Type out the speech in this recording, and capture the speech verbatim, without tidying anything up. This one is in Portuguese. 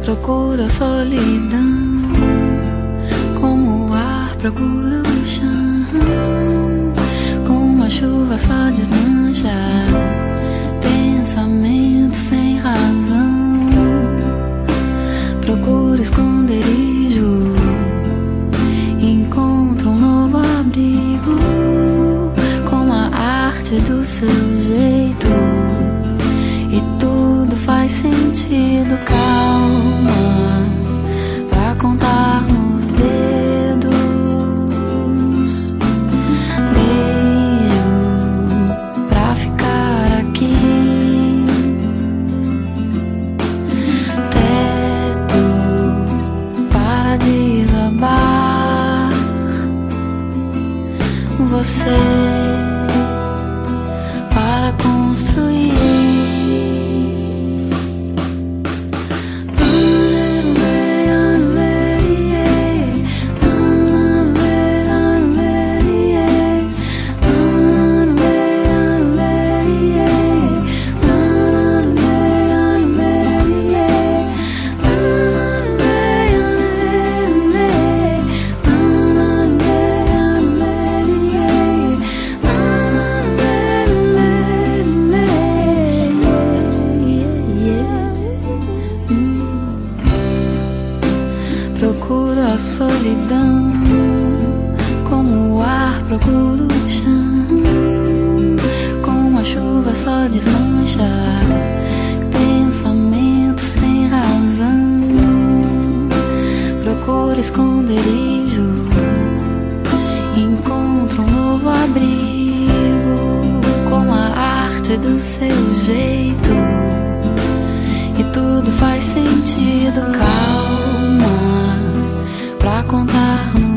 Procuro a solidão, como o ar procura o chão. Com a chuva só desmancha pensamento sem razão. Procuro esconderijo, encontro um novo abrigo, com a arte do seu jeito, e tudo faz sentido. Calma pra contar nos dedos. Beijo pra ficar aqui. Teto para desabar. Você para construir. Procuro a solidão, como o ar procura o chão. Com a chuva só desmancha pensamento sem razão. Procuro esconderijo, encontro um novo abrigo, com a arte do seu jeito, e tudo faz sentido. Calma pra contar.